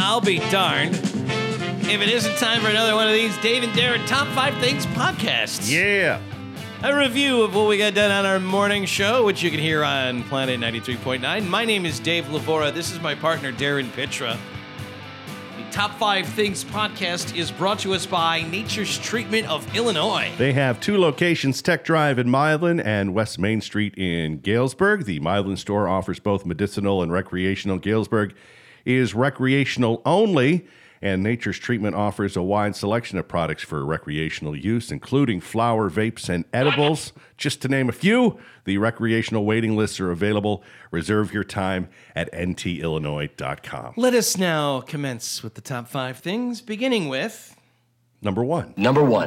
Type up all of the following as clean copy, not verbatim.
I'll be darned if it isn't time for another one of these Dave and Darren Top 5 Things podcasts. Yeah. A review of what we got done on our morning show, which you can hear on Planet 93.9. My name is Dave Lavora. This is my partner, Darren Pitra. The Top 5 Things podcast is brought to us by Nature's Treatment of Illinois. They have two locations, Tech Drive in Milan and West Main Street in Galesburg. The Milan store offers both medicinal and recreational. Galesburg is recreational only, and Nature's Treatment offers a wide selection of products for recreational use, including flower, vapes, and edibles, just to name a few. The recreational waiting lists are available. Reserve your time at ntillinois.com. Let us now commence with the top 5 things, beginning with... Number one. Number one.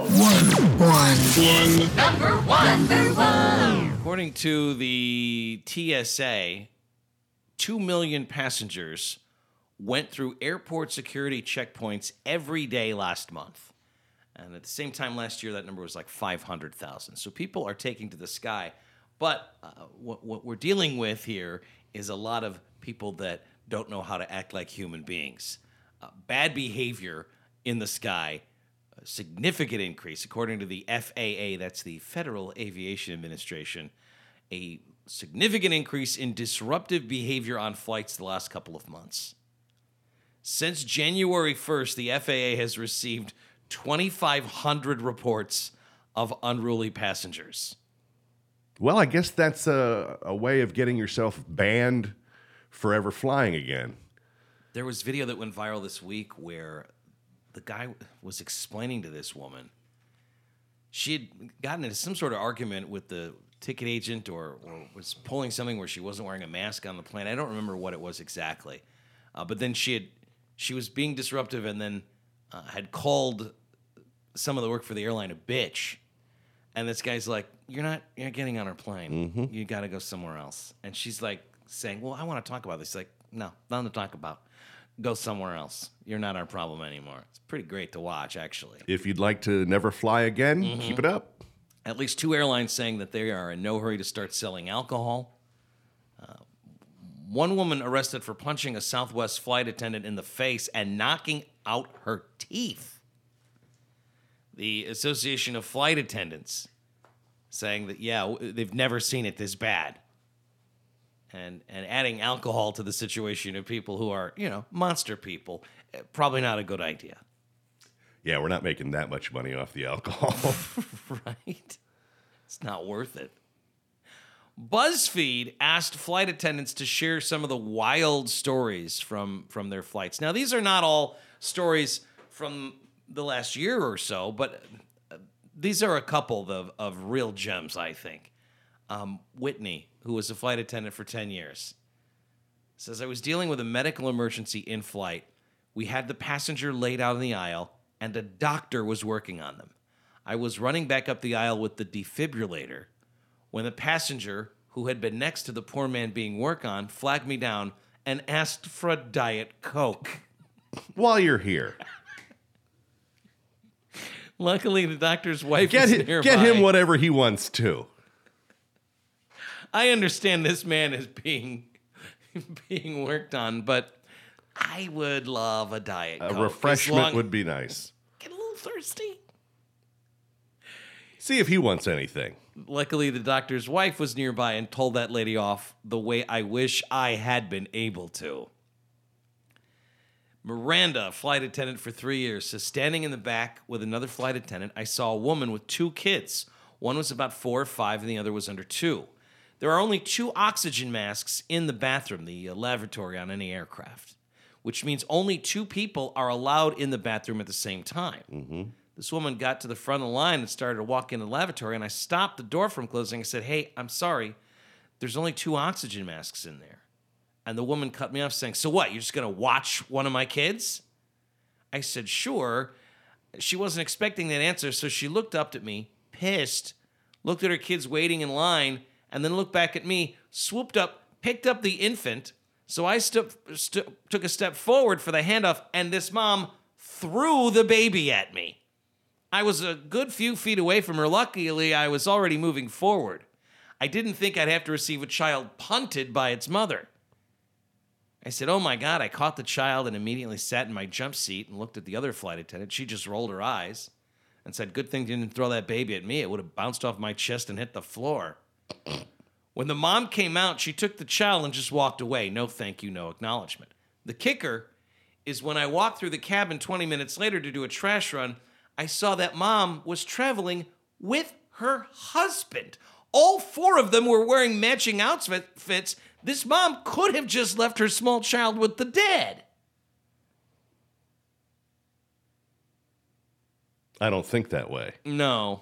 According to the TSA, 2 million passengers went through airport security checkpoints every day last month. And at the same time last year, that number was like 500,000. So people are taking to the sky. But what we're dealing with here is a lot of people that don't know how to act like human beings. Bad behavior in the sky, a significant increase. According to the FAA, that's the Federal Aviation Administration, a significant increase in disruptive behavior on flights the last couple of months. Since January 1st, the FAA has received 2,500 reports of unruly passengers. Well, I guess that's a way of getting yourself banned forever flying again. There was video that went viral this week where the guy was explaining to this woman. She had gotten into some sort of argument with the ticket agent or was pulling something where she wasn't wearing a mask on the plane. I don't remember what it was exactly. But then she was being disruptive and then had called some of the work for the airline a bitch. And this guy's like, you're not getting on our plane. Mm-hmm. You got to go somewhere else. And she's like saying, well, I want to talk about this. He's like, no, nothing to talk about. Go somewhere else. You're not our problem anymore. It's pretty great to watch, actually. If you'd like to never fly again, keep it up. At least 2 airlines saying that they are in no hurry to start selling alcohol. One woman arrested for punching a Southwest flight attendant in the face and knocking out her teeth. The Association of Flight Attendants saying that, they've never seen it this bad. And adding alcohol to the situation of people who are, monster people, probably not a good idea. Yeah, we're not making that much money off the alcohol. Right? It's not worth it. BuzzFeed asked flight attendants to share some of the wild stories from their flights. Now, these are not all stories from the last year or so, but these are a couple of real gems, I think. Whitney, who was a flight attendant for 10 years, says, I was dealing with a medical emergency in flight. We had the passenger laid out in the aisle, and a doctor was working on them. I was running back up the aisle with the defibrillator when the passenger, who had been next to the poor man being worked on, flagged me down and asked for a Diet Coke. While you're here. Luckily, the doctor's wife was nearby. Get him whatever he wants to. I understand this man is being worked on, but I would love a Diet Coke. A refreshment would be nice. Get a little thirsty. See if he wants anything. Luckily, the doctor's wife was nearby and told that lady off the way I wish I had been able to. Miranda, flight attendant for 3 years, says, standing in the back with another flight attendant, I saw a woman with 2 kids. One was about 4 or 5, and the other was under 2. There are only 2 oxygen masks in the bathroom, the lavatory on any aircraft, which means only 2 people are allowed in the bathroom at the same time. Mm-hmm. This woman got to the front of the line and started to walk into the lavatory, and I stopped the door from closing. I said, hey, I'm sorry. There's only 2 oxygen masks in there. And the woman cut me off saying, so what, you're just going to watch one of my kids? I said, sure. She wasn't expecting that answer, so she looked up at me, pissed, looked at her kids waiting in line, and then looked back at me, swooped up, picked up the infant. So I took a step forward for the handoff, and this mom threw the baby at me. I was a good few feet away from her. Luckily, I was already moving forward. I didn't think I'd have to receive a child punted by its mother. I said, "Oh my God," I caught the child and immediately sat in my jump seat and looked at the other flight attendant. She just rolled her eyes and said, "Good thing you didn't throw that baby at me. It would have bounced off my chest and hit the floor." When the mom came out, she took the child and just walked away. No thank you, no acknowledgement. The kicker is when I walked through the cabin 20 minutes later to do a trash run, I saw that mom was traveling with her husband. All four of them were wearing matching outfits. This mom could have just left her small child with the dad. I don't think that way. No.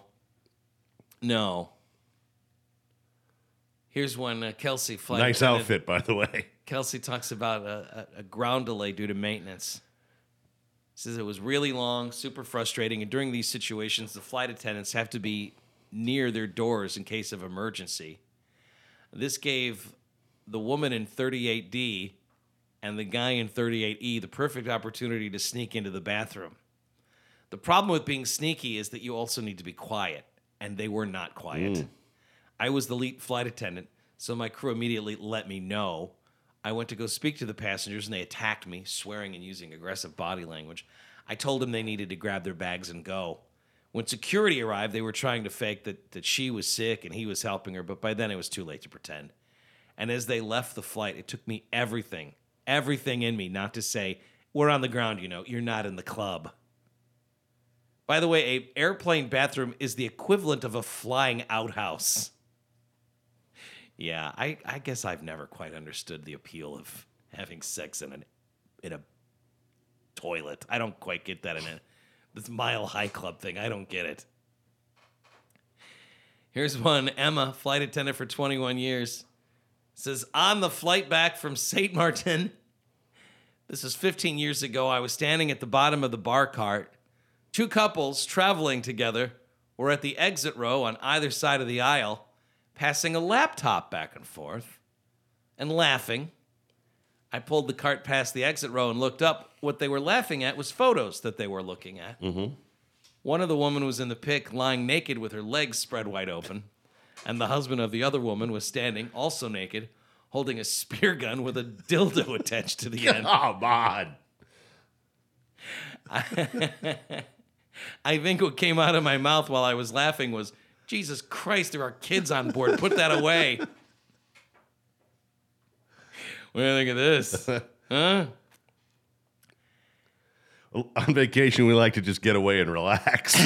Here's one, Kelsey. Nice outfit, by the way. Kelsey talks about a ground delay due to maintenance. Says it was really long, super frustrating, and during these situations, the flight attendants have to be near their doors in case of emergency. This gave the woman in 38D and the guy in 38E the perfect opportunity to sneak into the bathroom. The problem with being sneaky is that you also need to be quiet, and they were not quiet. I was the lead flight attendant, so my crew immediately let me know. I went to go speak to the passengers, and they attacked me, swearing and using aggressive body language. I told them they needed to grab their bags and go. When security arrived, they were trying to fake that she was sick and he was helping her, but by then it was too late to pretend. And as they left the flight, it took me everything in me not to say, "We're on the ground, you're not in the club." By the way, an airplane bathroom is the equivalent of a flying outhouse. Yeah, I guess I've never quite understood the appeal of having sex in a toilet. I don't quite get that this Mile High Club thing. I don't get it. Here's one. Emma, flight attendant for 21 years, says, on the flight back from St. Martin, this is 15 years ago, I was standing at the bottom of the bar cart. Two couples traveling together were at the exit row on either side of the aisle, passing a laptop back and forth and laughing. I pulled the cart past the exit row and looked up. What they were laughing at was photos that they were looking at. Mm-hmm. One of the women was in the pic, lying naked with her legs spread wide open, and the husband of the other woman was standing, also naked, holding a spear gun with a dildo attached to the end. Oh, man. I think what came out of my mouth while I was laughing was, "Jesus Christ, there are kids on board. Put that away." What do you think of this? Huh? Well, on vacation, we like to just get away and relax.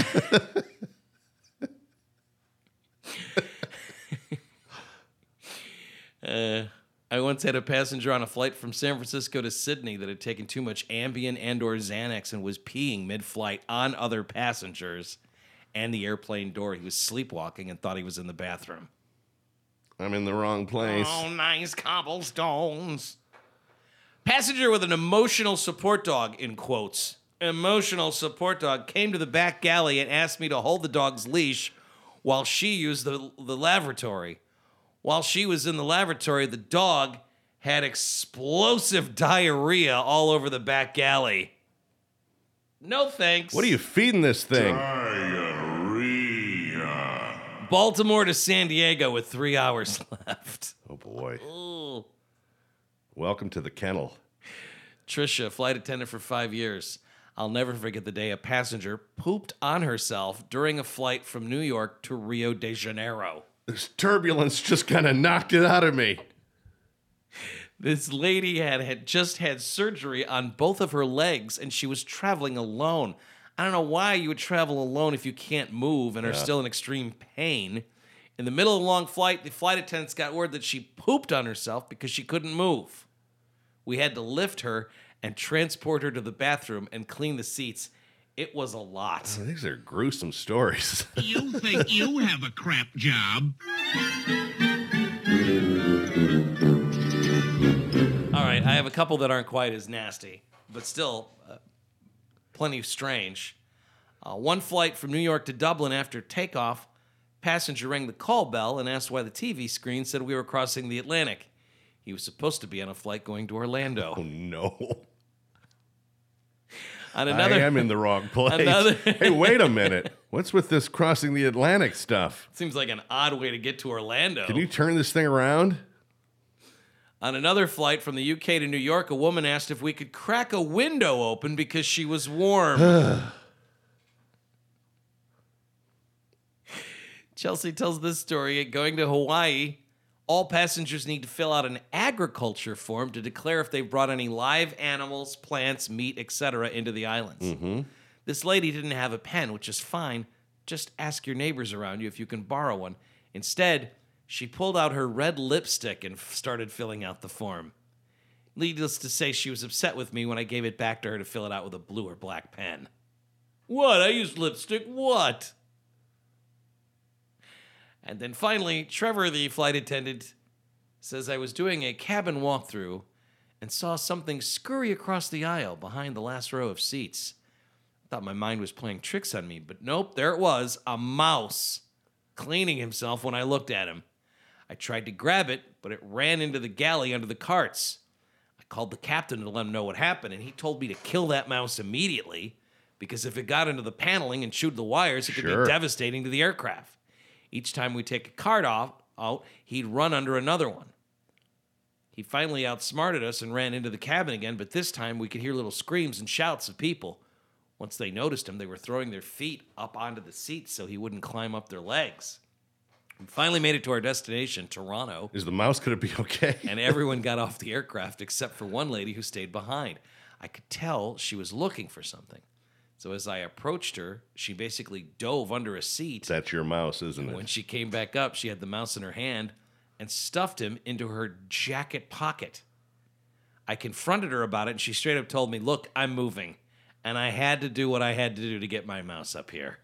I once had a passenger on a flight from San Francisco to Sydney that had taken too much Ambien and/or Xanax and was peeing mid-flight on other passengers and the airplane door. He was sleepwalking and thought he was in the bathroom. I'm in the wrong place. Oh, nice cobblestones. Passenger with an emotional support dog, in quotes, emotional support dog, came to the back galley and asked me to hold the dog's leash while she used the lavatory. While she was in the lavatory, the dog had explosive diarrhea all over the back galley. No thanks. What are you feeding this thing? Diarrhea. Baltimore to San Diego with 3 hours left. Oh, boy. Ooh. Welcome to the kennel. Trisha, flight attendant for 5 years. I'll never forget the day a passenger pooped on herself during a flight from New York to Rio de Janeiro. This turbulence just kind of knocked it out of me. This lady had just had surgery on both of her legs, and she was traveling alone. I don't know why you would travel alone if you can't move and are still in extreme pain. In the middle of a long flight, the flight attendants got word that she pooped on herself because she couldn't move. We had to lift her and transport her to the bathroom and clean the seats. It was a lot. These are gruesome stories. You think you have a crap job? All right, I have a couple that aren't quite as nasty, but still plenty strange. One flight from New York to Dublin after takeoff, passenger rang the call bell and asked why the TV screen said we were crossing the Atlantic. He was supposed to be on a flight going to Orlando. Oh, no. On I am in the wrong place. Hey, wait a minute. What's with this crossing the Atlantic stuff? Seems like an odd way to get to Orlando. Can you turn this thing around? On another flight from the UK to New York, a woman asked if we could crack a window open because she was warm. Chelsea tells this story. Going to Hawaii, all passengers need to fill out an agriculture form to declare if they've brought any live animals, plants, meat, etc. into the islands. This lady didn't have a pen, which is fine. Just ask your neighbors around you if you can borrow one. Instead, she pulled out her red lipstick and started filling out the form. Needless to say, she was upset with me when I gave it back to her to fill it out with a blue or black pen. What? I used lipstick? What? And then finally, Trevor, the flight attendant, says I was doing a cabin walkthrough and saw something scurry across the aisle behind the last row of seats. I thought my mind was playing tricks on me, but nope, there it was, a mouse, cleaning himself when I looked at him. I tried to grab it, but it ran into the galley under the carts. I called the captain to let him know what happened, and he told me to kill that mouse immediately because if it got into the paneling and chewed the wires, it could be devastating to the aircraft. Each time we take a cart out, he'd run under another one. He finally outsmarted us and ran into the cabin again, but this time we could hear little screams and shouts of people. Once they noticed him, they were throwing their feet up onto the seats so he wouldn't climb up their legs. We finally made it to our destination, Toronto. Is the mouse going to be okay? And everyone got off the aircraft except for one lady who stayed behind. I could tell she was looking for something. So as I approached her, she basically dove under a seat. That's your mouse, isn't it? When she came back up, she had the mouse in her hand and stuffed him into her jacket pocket. I confronted her about it, and she straight up told me, look, I'm moving. And I had to do what I had to do to get my mouse up here.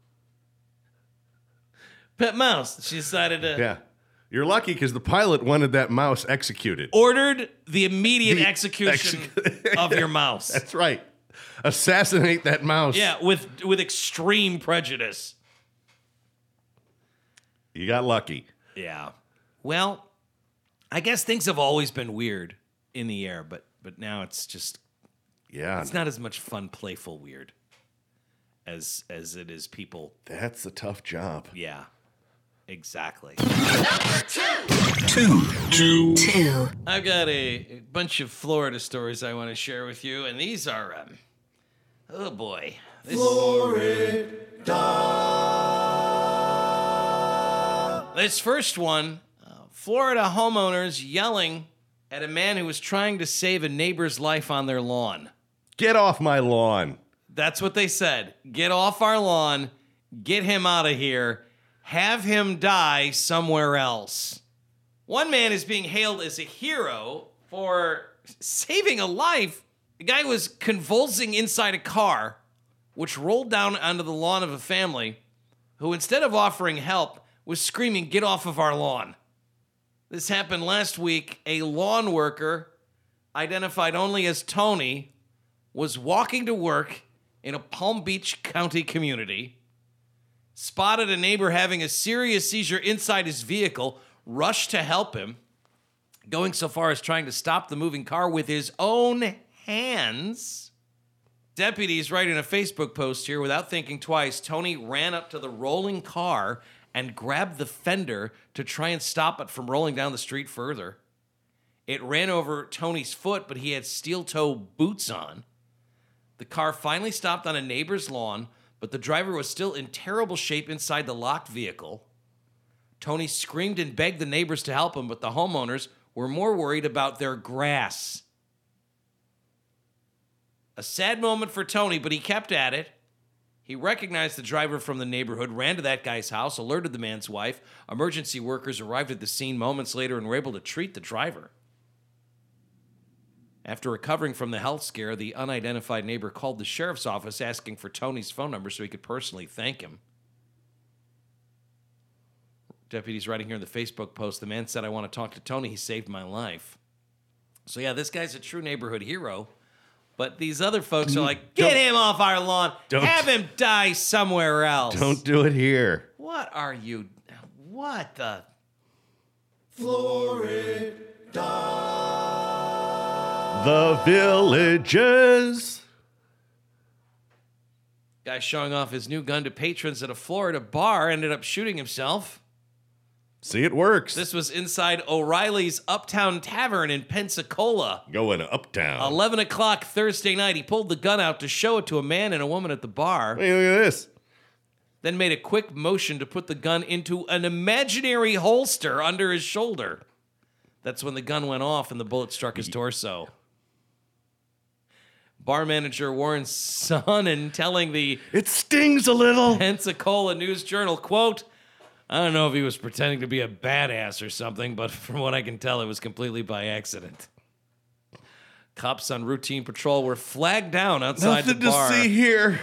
Pet mouse. She decided to... Yeah. You're lucky because the pilot wanted that mouse executed. Ordered the immediate execution of your mouse. That's right. Assassinate that mouse. Yeah, with extreme prejudice. You got lucky. Yeah. Well, I guess things have always been weird in the air, but now it's just... Yeah. It's not as much fun, playful weird as it is people. That's a tough job. Yeah. Exactly. Number two. I've got a bunch of Florida stories I want to share with you, and these are, oh boy. This first one, Florida homeowners yelling at a man who was trying to save a neighbor's life on their lawn. Get off my lawn. That's what they said. Get off our lawn. Get him out of here. Have him die somewhere else. One man is being hailed as a hero for saving a life. The guy was convulsing inside a car, which rolled down onto the lawn of a family, who instead of offering help, was screaming, "Get off of our lawn." This happened last week. A lawn worker, identified only as Tony, was walking to work in a Palm Beach County community, spotted a neighbor having a serious seizure inside his vehicle, rushed to help him, going so far as trying to stop the moving car with his own hands. Deputies write in a Facebook post here, without thinking twice, Tony ran up to the rolling car and grabbed the fender to try and stop it from rolling down the street further. It ran over Tony's foot, but he had steel-toe boots on. The car finally stopped on a neighbor's lawn, but the driver was still in terrible shape inside the locked vehicle. Tony screamed and begged the neighbors to help him, but the homeowners were more worried about their grass. A sad moment for Tony, but he kept at it. He recognized the driver from the neighborhood, ran to that guy's house, alerted the man's wife. Emergency workers arrived at the scene moments later and were able to treat the driver. After recovering from the health scare, the unidentified neighbor called the sheriff's office asking for Tony's phone number so he could personally thank him. Deputies writing here in the Facebook post, the man said, "I want to talk to Tony. He saved my life." So yeah, this guy's a true neighborhood hero. But these other folks are like, "Get him off our lawn. Have him die somewhere else." Don't do it here. What are you? What the? Florida. The Villages. Guy showing off his new gun to patrons at a Florida bar ended up shooting himself. See, it works. This was inside O'Reilly's Uptown Tavern in Pensacola. Going uptown. 11 o'clock Thursday night, he pulled the gun out to show it to a man and a woman at the bar. Hey, look at this. Then made a quick motion to put the gun into an imaginary holster under his shoulder. That's when the gun went off and the bullet struck his torso. Bar manager Warren Sonnen telling the It stings a little. Pensacola News-Journal, quote, I don't know if he was pretending to be a badass or something, but from what I can tell, it was completely by accident. Cops on routine patrol were flagged down outside Nothing the bar. to see here.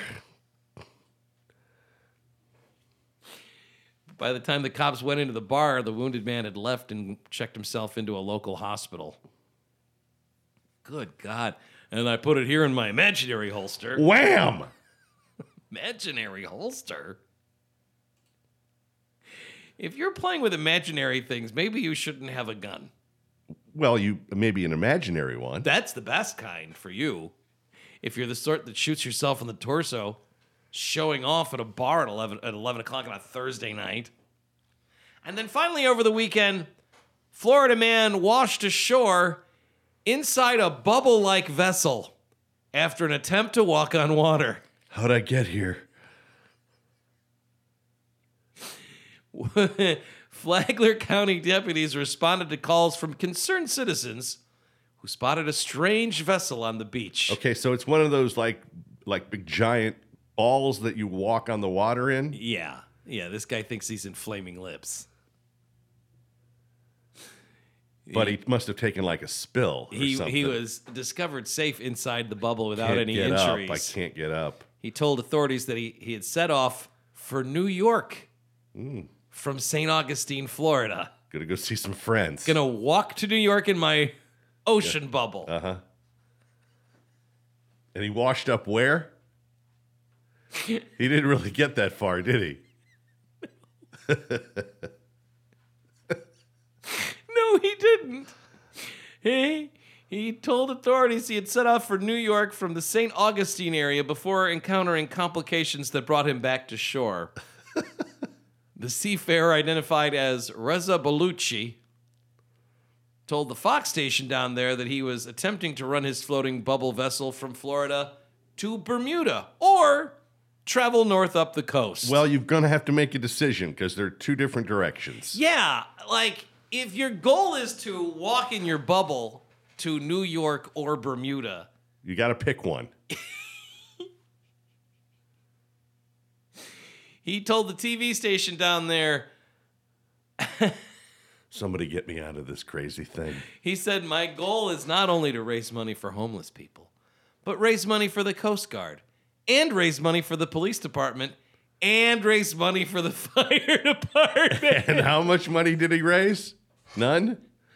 By the time the cops went into the bar, the wounded man had left and checked himself into a local hospital. Good God. And I put it here in my imaginary holster. Wham! Imaginary holster? If you're playing with imaginary things, maybe you shouldn't have a gun. Well, you maybe an imaginary one. That's the best kind for you. If you're the sort that shoots yourself in the torso, showing off at a bar at 11 o'clock on a Thursday night. And then finally over the weekend, Florida man washed ashore inside a bubble-like vessel after an attempt to walk on water. How'd I get here? Flagler County deputies responded to calls from concerned citizens who spotted a strange vessel on the beach. Okay, so it's one of those like big giant balls that you walk on the water in. Yeah, this guy thinks he's in Flaming Lips. But he must have taken like a spill or something. He was discovered safe inside the bubble without Can't any get injuries. Up. I can't get up. He told authorities that he had set off for New York from St. Augustine, Florida. Gonna go see some friends. Gonna walk to New York in my ocean bubble. Uh-huh. And he washed up where? He didn't really get that far, did he? No, he didn't. He told authorities he had set off for New York from the St. Augustine area before encountering complications that brought him back to shore. The seafarer, identified as Reza Bellucci, told the Fox station down there that he was attempting to run his floating bubble vessel from Florida to Bermuda or travel north up the coast. Well, you're gonna have to make a decision because there are two different directions. Yeah, like if your goal is to walk in your bubble to New York or Bermuda, You got to pick one. he told the TV station down there, Somebody get me out of this crazy thing. he said, my goal is not only to raise money for homeless people, but raise money for the Coast Guard, and raise money for the police department, and raise money for the fire department. And how much money did he raise? None?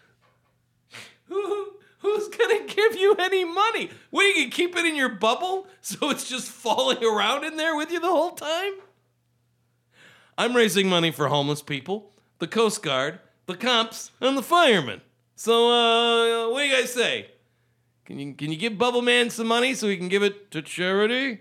Who's gonna give you any money? What, are you gonna keep it in your bubble so it's just falling around in there with you the whole time? I'm raising money for homeless people, the Coast Guard, the cops, and the firemen. So, what do you guys say? Can you give Bubble Man some money so he can give it to charity?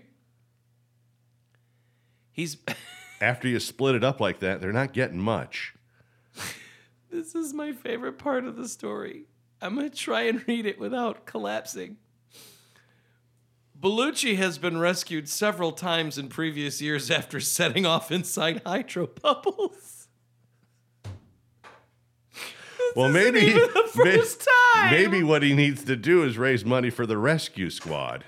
He's... After you split it up like that, they're not getting much. This is my favorite part of the story. I'm going to try and read it without collapsing. Bellucci has been rescued several times in previous years after setting off inside hydro bubbles. Well, maybe Even the first time. Maybe what he needs to do is raise money for the rescue squad.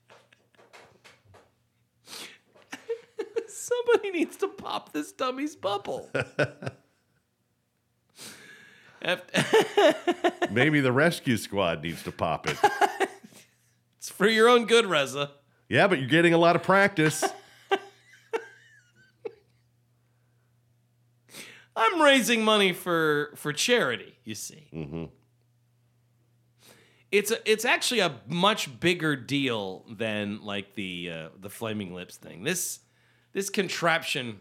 Somebody needs to pop this dummy's bubble. Maybe the rescue squad needs to pop it. It's for your own good, Reza. Yeah, but you're getting a lot of practice. I'm raising money for charity, you see. Mm-hmm. It's actually a much bigger deal than like the Flaming Lips thing. This contraption,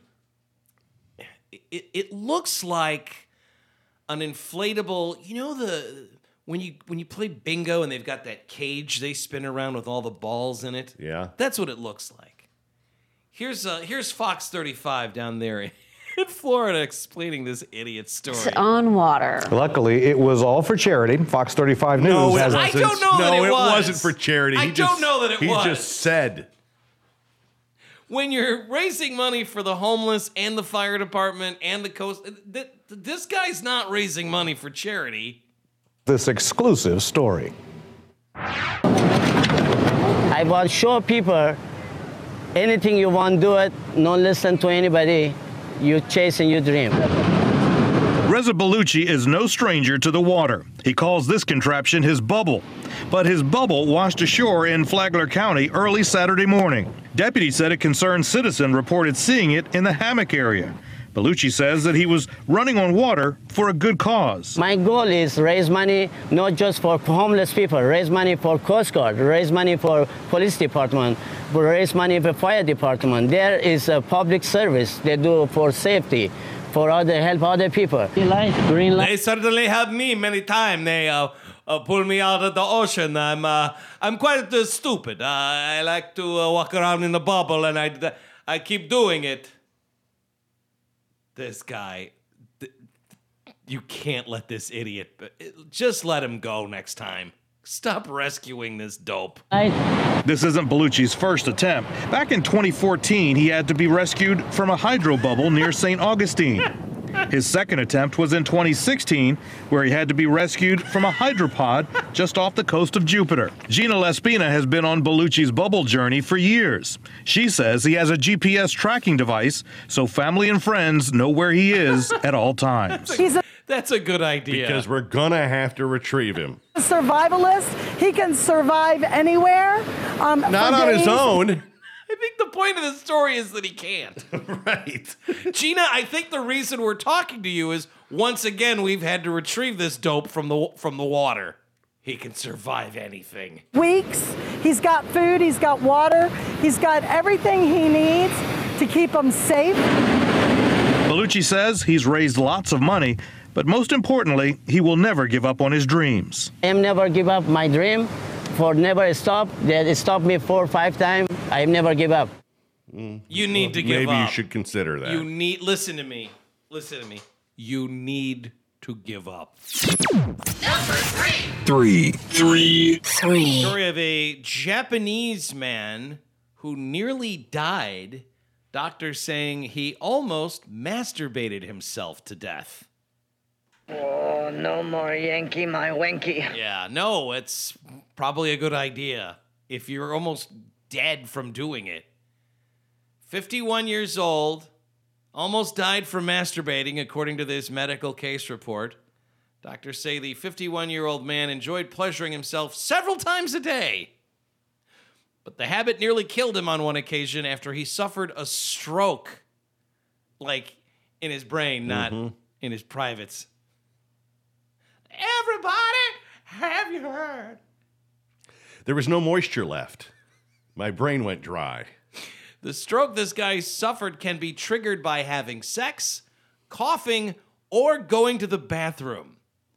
it looks like an inflatable. You know when you play bingo and they've got that cage they spin around with all the balls in it. Yeah. That's what it looks like. Here's Fox 35 down there in Florida explaining this idiot story. On water. Luckily, it was all for charity. Fox 35 News has... I don't know that it was. No, it wasn't for charity. I don't know that it was. He just said. When you're raising money for the homeless and the fire department and the coast, this guy's not raising money for charity. This exclusive story. I want to show people anything you want, do it. Don't listen to anybody. You chasing your dream. Reza Bellucci is no stranger to the water. He calls this contraption his bubble. But his bubble washed ashore in Flagler County early Saturday morning. Deputies said a concerned citizen reported seeing it in the hammock area. Bellucci says that he was running on water for a good cause. My goal is raise money not just for homeless people, raise money for Coast Guard, raise money for police department, raise money for fire department. There is a public service they do for safety, for help other people. Green light. They certainly helped me many times. They pull me out of the ocean. I'm quite stupid. I like to walk around in the bubble, and I keep doing it. This guy, you can't let this idiot. Just let him go next time. Stop rescuing this dope. This isn't Bellucci's first attempt. Back in 2014, he had to be rescued from a hydro bubble near St. Augustine. His second attempt was in 2016, where he had to be rescued from a hydropod just off the coast of Jupiter. Gina Lespina has been on Bellucci's bubble journey for years. She says he has a GPS tracking device, so family and friends know where he is at all times. That's a good idea. Because we're going to have to retrieve him. Survivalist. He can survive anywhere. Not on his own. I think the point of the story is that he can't. Right. Gina, I think the reason we're talking to you is, once again, we've had to retrieve this dope from the water. He can survive anything. Weeks. He's got food. He's got water. He's got everything he needs to keep him safe. Bellucci says he's raised lots of money, but most importantly, he will never give up on his dreams. I never give up my dream. For never stop. They stopped me 4 or 5 times. I never give up. You need to give up. Maybe you should consider that. Listen to me. Listen to me. You need to give up. Number 3. Three. Story of a Japanese man who nearly died. Doctors saying he almost masturbated himself to death. Oh, no more Yankee, my wanky. Yeah, no, it's probably a good idea if you're almost dead from doing it. 51 years old, almost died from masturbating, according to this medical case report. Doctors say the 51-year-old man enjoyed pleasuring himself several times a day. But the habit nearly killed him on one occasion after he suffered a stroke. Like, in his brain, not in his privates. Everybody, have you heard? There was no moisture left. My brain went dry. The stroke this guy suffered can be triggered by having sex, coughing, or going to the bathroom.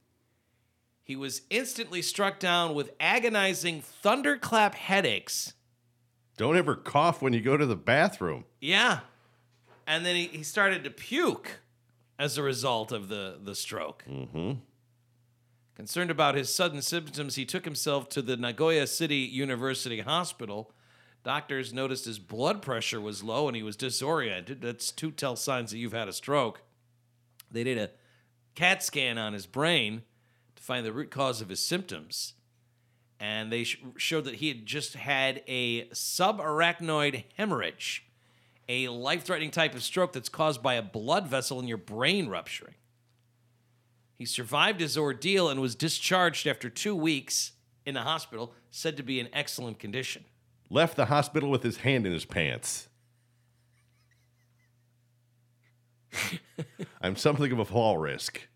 He was instantly struck down with agonizing thunderclap headaches. Don't ever cough when you go to the bathroom. Yeah. And then he started to puke as a result of the stroke. Concerned about his sudden symptoms, he took himself to the Nagoya City University Hospital. Doctors noticed his blood pressure was low and he was disoriented. That's 2 tell signs that you've had a stroke. They did a CAT scan on his brain to find the root cause of his symptoms. And they showed that he had just had a subarachnoid hemorrhage, a life-threatening type of stroke that's caused by a blood vessel in your brain rupturing. He survived his ordeal and was discharged after 2 weeks in the hospital, said to be in excellent condition. Left the hospital with his hand in his pants. I'm something of a fall risk.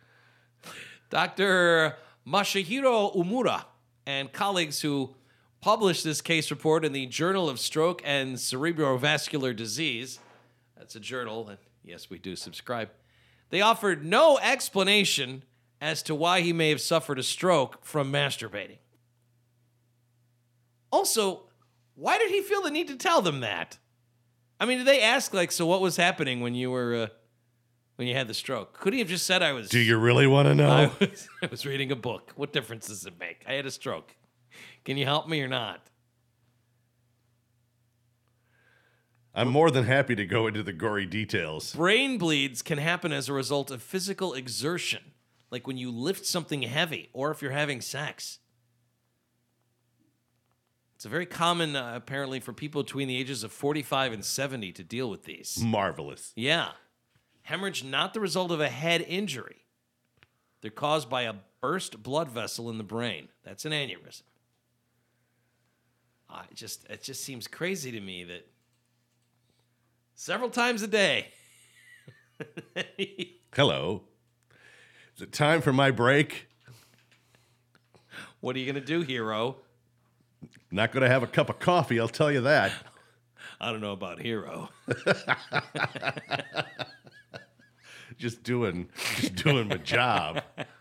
Dr. Masahiro Umura and colleagues who published this case report in the Journal of Stroke and Cerebrovascular Disease, that's a journal, and yes, we do subscribe, they offered no explanation as to why he may have suffered a stroke from masturbating. Also, why did he feel the need to tell them that? I mean, did they ask, like, so what was happening when you were when you had the stroke? Couldn't you have just said I was... Do you really want to know? I was reading a book. What difference does it make? I had a stroke. Can you help me or not? I'm more than happy to go into the gory details. Brain bleeds can happen as a result of physical exertion, like when you lift something heavy or if you're having sex. It's a very common, apparently, for people between the ages of 45 and 70 to deal with these. Marvelous. Yeah. Hemorrhage not the result of a head injury. They're caused by a burst blood vessel in the brain. That's an aneurysm. It just seems crazy to me that several times a day. Hello. Is it time for my break? What are you going to do, hero? Not going to have a cup of coffee, I'll tell you that. I don't know about hero. Just doing my job.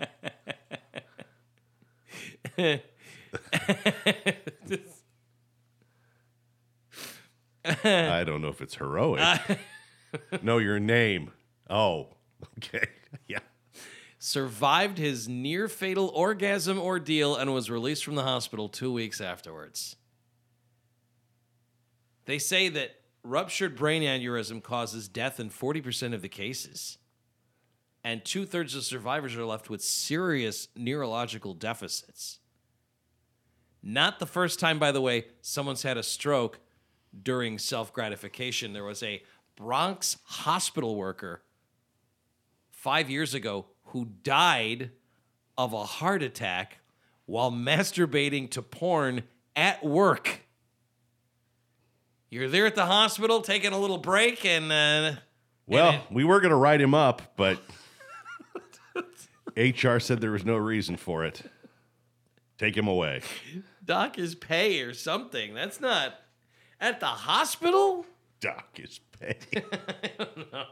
I don't know if it's heroic. No, your name. Oh, okay. Yeah. Survived his near-fatal orgasm ordeal and was released from the hospital 2 weeks afterwards. They say that ruptured brain aneurysm causes death in 40% of the cases. And 2/3 of survivors are left with serious neurological deficits. Not the first time, by the way, someone's had a stroke during self-gratification. There was a Bronx hospital worker 5 years ago who died of a heart attack while masturbating to porn at work. You're there at the hospital taking a little break and... we were going to write him up, but HR said there was no reason for it. Take him away. Doc is pay or something. That's not... At the hospital? Doc is pay. I don't know.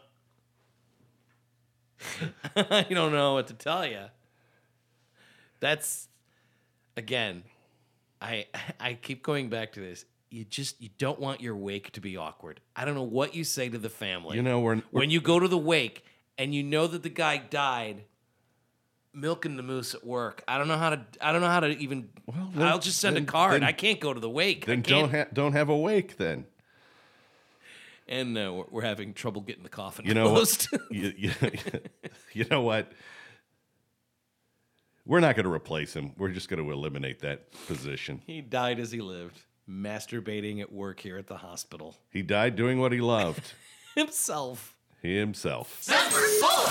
I don't know what to tell you. That's, again, I keep going back to this. You don't want your wake to be awkward. I don't know what you say to the family. You know, when you go to the wake and you know that the guy died milking the moose at work. I don't know how to even. Well, I'll just send a card. I can't go to the wake. Then don't have a wake then. And we're having trouble getting the coffin closed. You know what? We're not going to replace him. We're just going to eliminate that position. He died as he lived, masturbating at work here at the hospital. He died doing what he loved. Himself. Number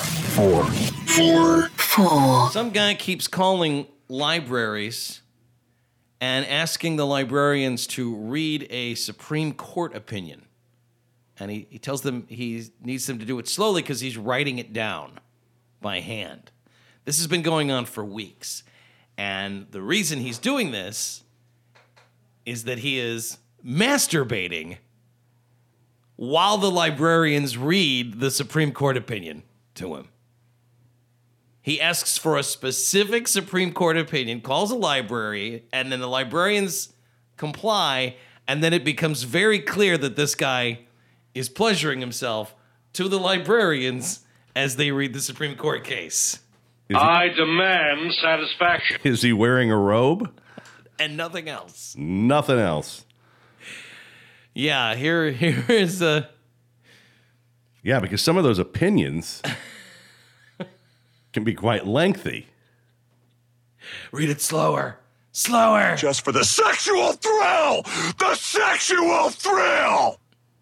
4. Some guy keeps calling libraries and asking the librarians to read a Supreme Court opinion. And he tells them he needs them to do it slowly because he's writing it down by hand. This has been going on for weeks. And the reason he's doing this is that he is masturbating while the librarians read the Supreme Court opinion to him. He asks for a specific Supreme Court opinion, calls a library, and then the librarians comply, and then it becomes very clear that this guy is pleasuring himself to the librarians as they read the Supreme Court case. I demand satisfaction. Is he wearing a robe? And nothing else. Nothing else. Yeah, here is a... Yeah, because some of those opinions can be quite lengthy. Read it slower. Slower. Just for the sexual thrill! The sexual thrill!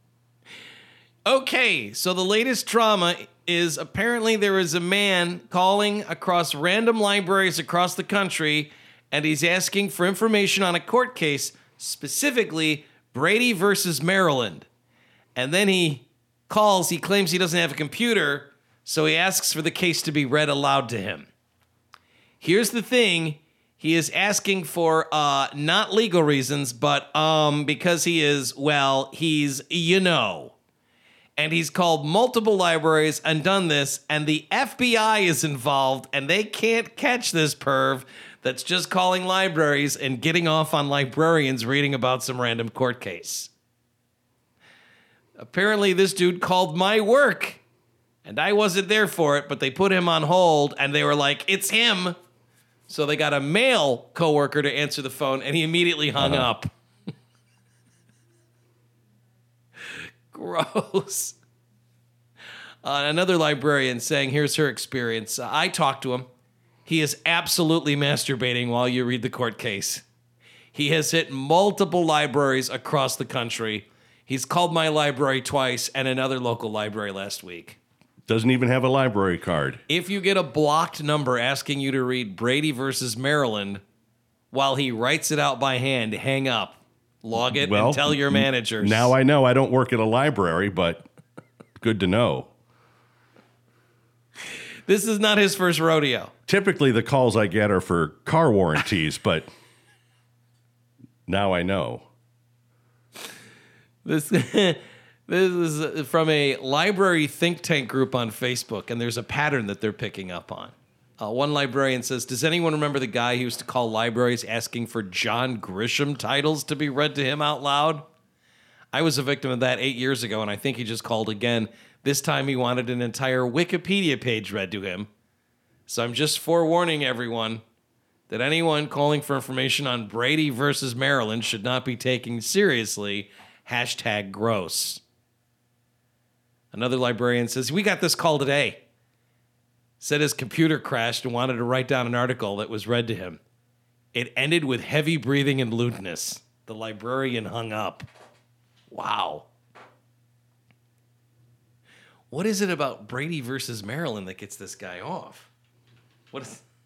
Okay, so the latest drama is apparently there is a man calling across random libraries across the country, and he's asking for information on a court case, specifically Brady versus Maryland. And then he claims he doesn't have a computer, so he asks for the case to be read aloud to him. Here's the thing. He is asking for not legal reasons, but because he's, And he's called multiple libraries and done this, and the FBI is involved, and they can't catch this perv that's just calling libraries and getting off on librarians reading about some random court case. Apparently, this dude called my work And I wasn't there for it, but they put him on hold, and they were like, it's him. So they got a male coworker to answer the phone, and he immediately hung up. Gross. Another librarian saying, here's her experience. I talked to him. He is absolutely masturbating while you read the court case. He has hit multiple libraries across the country. He's called my library twice and another local library last week. Doesn't even have a library card. If you get a blocked number asking you to read Brady versus Maryland while he writes it out by hand, hang up, log it, and tell your managers. Now I know I don't work at a library, but good to know. This is not his first rodeo. Typically, the calls I get are for car warranties, but now I know. This is from a library think tank group on Facebook, and there's a pattern that they're picking up on. One librarian says, does anyone remember the guy who used to call libraries asking for John Grisham titles to be read to him out loud? I was a victim of that 8 years ago, and I think he just called again. This time he wanted an entire Wikipedia page read to him. So I'm just forewarning everyone that anyone calling for information on Brady versus Maryland should not be taken seriously. #gross. Another librarian says, we got this call today. Said his computer crashed and wanted to write down an article that was read to him. It ended with heavy breathing and lewdness. The librarian hung up. Wow. What is it about Brady versus Maryland that gets this guy off? What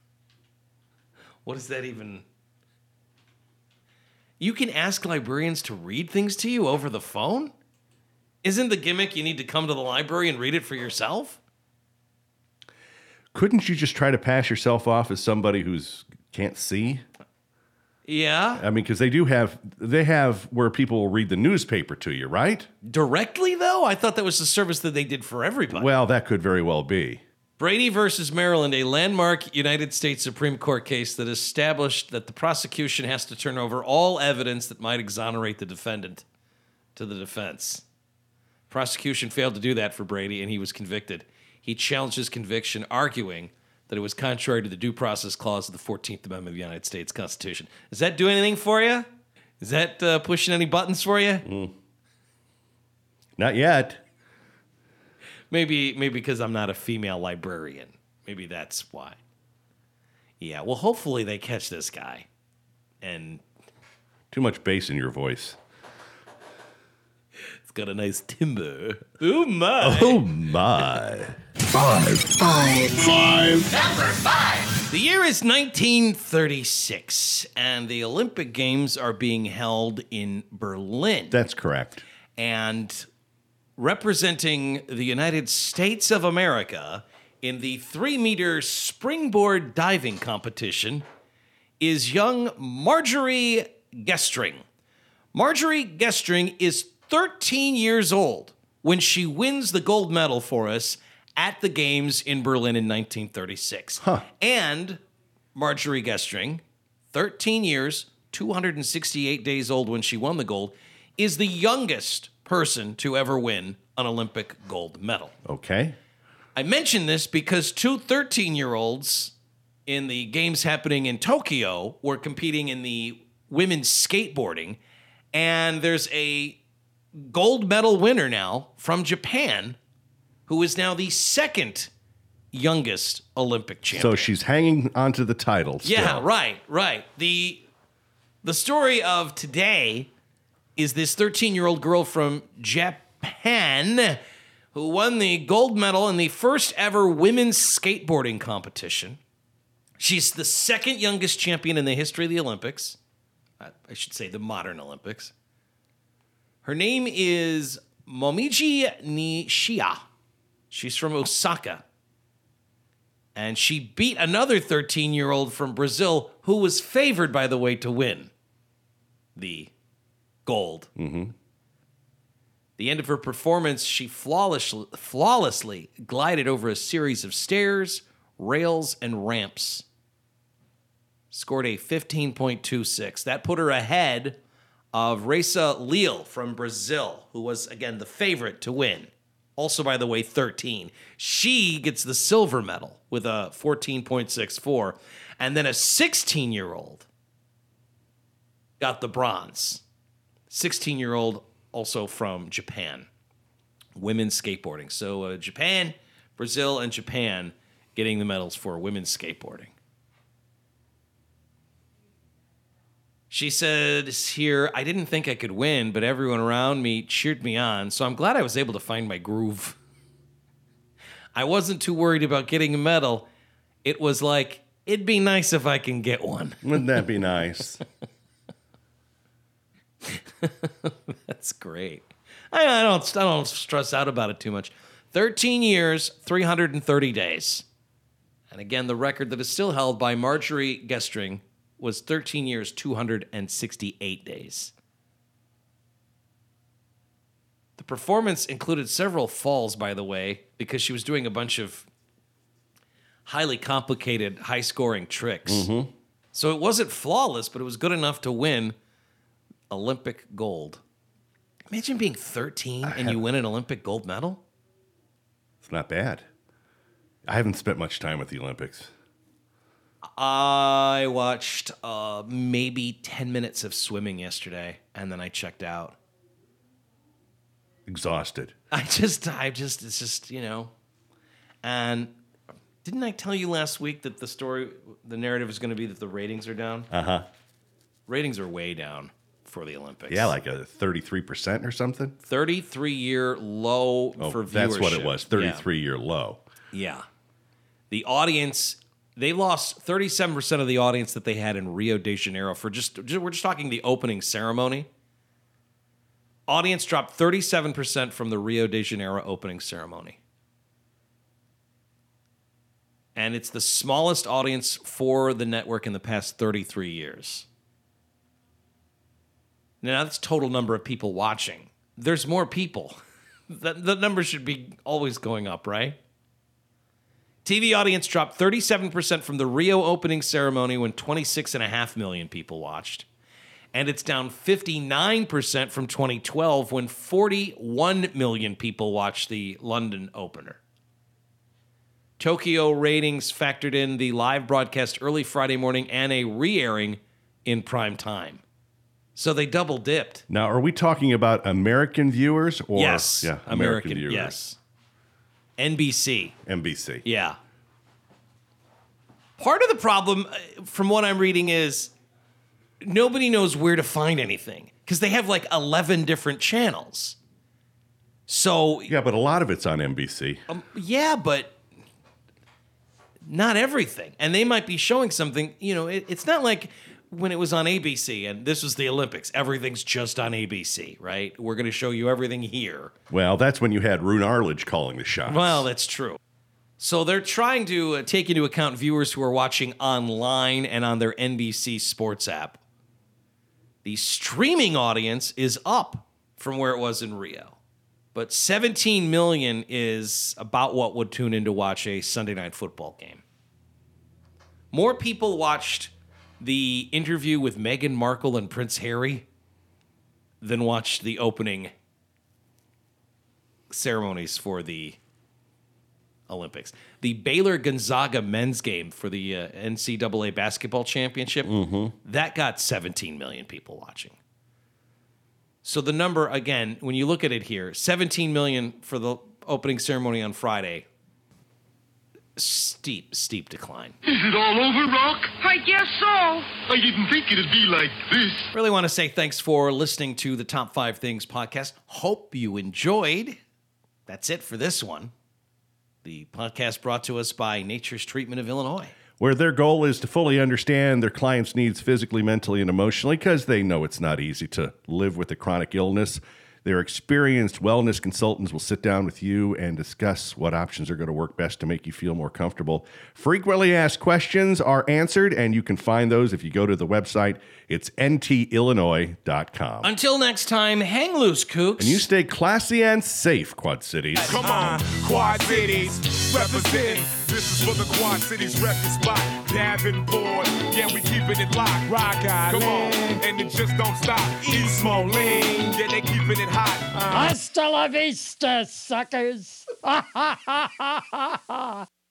is that even? You can ask librarians to read things to you over the phone? Isn't the gimmick you need to come to the library and read it for yourself? Couldn't you just try to pass yourself off as somebody who's can't see? Yeah. I mean, because they have where people will read the newspaper to you, right? Directly, though? I thought that was the service that they did for everybody. Well, that could very well be. Brady versus Maryland, a landmark United States Supreme Court case that established that the prosecution has to turn over all evidence that might exonerate the defendant to the defense. Prosecution failed to do that for Brady, and he was convicted. He challenged his conviction, arguing that it was contrary to the Due Process Clause of the 14th Amendment of the United States Constitution. Does that do anything for you? Is that pushing any buttons for you? Not yet. Maybe because I'm not a female librarian. Maybe that's why. Yeah, well, hopefully they catch this guy. And too much bass in your voice. It's got a nice timbre. Oh, my. Oh, my. Five. Number 5. The year is 1936, and the Olympic Games are being held in Berlin. That's correct. And representing the United States of America in the 3-meter springboard diving competition is young Marjorie Gestring. Marjorie Gestring is 13 years old when she wins the gold medal for us at the Games in Berlin in 1936. And Marjorie Gestring, 13 years, 268 days old when she won the gold, is the youngest person to ever win an Olympic gold medal. Okay. I mention this because 2 13-year-olds in the games happening in Tokyo were competing in the women's skateboarding, and there's a gold medal winner now from Japan who is now the second youngest Olympic champion. So she's hanging onto the title still. Yeah, right. The story of today is this 13-year-old girl from Japan who won the gold medal in the first ever women's skateboarding competition. She's the second youngest champion in the history of the Olympics. I should say the modern Olympics. Her name is Momiji Nishia. She's from Osaka. And she beat another 13-year-old from Brazil who was favored, by the way, to win the gold. Mm-hmm. The end of her performance, she flawlessly glided over a series of stairs, rails, and ramps. Scored a 15.26. That put her ahead of Raisa Leal from Brazil, who was, again, the favorite to win Also, by the way, 13. She gets the silver medal with a 14.64. And then a 16-year-old got the bronze. 16-year-old also from Japan. Women's skateboarding. So Japan, Brazil, and Japan getting the medals for women's skateboarding. She says here, I didn't think I could win, but everyone around me cheered me on, so I'm glad I was able to find my groove. I wasn't too worried about getting a medal. It was like, it'd be nice if I can get one. Wouldn't that be nice? That's great. I don't stress out about it too much. 13 years, 330 days. And again, the record that is still held by Marjorie Gestring was 13 years, 268 days. The performance included several falls, by the way, because she was doing a bunch of highly complicated, high-scoring tricks. Mm-hmm. So it wasn't flawless, but it was good enough to win Olympic gold. Imagine being 13 and you win an Olympic gold medal. It's not bad. I haven't spent much time with the Olympics. I watched maybe 10 minutes of swimming yesterday, and then I checked out. Exhausted. It's just, and didn't I tell you last week that the narrative is going to be that the ratings are down? Uh-huh. Ratings are way down for the Olympics. Yeah, like a 33% or something? 33-year low for viewership. That's what it was, 33-year low. Yeah. The audience, they lost 37% of the audience that they had in Rio de Janeiro we're just talking the opening ceremony. Audience dropped 37% from the Rio de Janeiro opening ceremony. And it's the smallest audience for the network in the past 33 years. Now, that's total number of people watching. There's more people. The number should be always going up, right? TV audience dropped 37% from the Rio opening ceremony when 26.5 million people watched. And it's down 59% from 2012 when 41 million people watched the London opener. Tokyo ratings factored in the live broadcast early Friday morning and a re-airing in prime time. So they double dipped. Now, are we talking about American viewers or yes, American viewers? Yes. NBC. NBC. Yeah. Part of the problem, from what I'm reading, is nobody knows where to find anything because they have like 11 different channels. So yeah, but a lot of it's on NBC. Yeah, but not everything. And they might be showing something. You know, it's not like when it was on ABC and this was the Olympics. Everything's just on ABC, right? We're going to show you everything here. Well, that's when you had Rune Arledge calling the shots. Well, that's true. So they're trying to take into account viewers who are watching online and on their NBC Sports app. The streaming audience is up from where it was in Rio. But 17 million is about what would tune in to watch a Sunday Night Football game. More people watched the interview with Meghan Markle and Prince Harry than watched the opening ceremonies for the Olympics. The Baylor-Gonzaga men's game for the NCAA basketball championship, that got 17 million people watching. So the number, again, when you look at it here, 17 million for the opening ceremony on Friday. Steep decline. Is it all over, Rock? I guess so. I didn't think it'd be like this. Really want to say thanks for listening to the Top 5 Things podcast. Hope you enjoyed. That's it for this one. The podcast brought to us by Nature's Treatment of Illinois, where their goal is to fully understand their clients' needs physically, mentally, and emotionally because they know it's not easy to live with a chronic illness. Their experienced wellness consultants will sit down with you and discuss what options are going to work best to make you feel more comfortable. Frequently asked questions are answered, and you can find those if you go to the website. It's ntillinois.com. Until next time, hang loose, kooks. And you stay classy and safe, Quad Cities. Come on, Quad Cities, represent This is for the Quad Cities record spot. Davenport, yeah, we keeping it locked. Rock Island, come on, and it just don't stop. East Moline, yeah, they keeping it hot. Hasta la vista, suckers.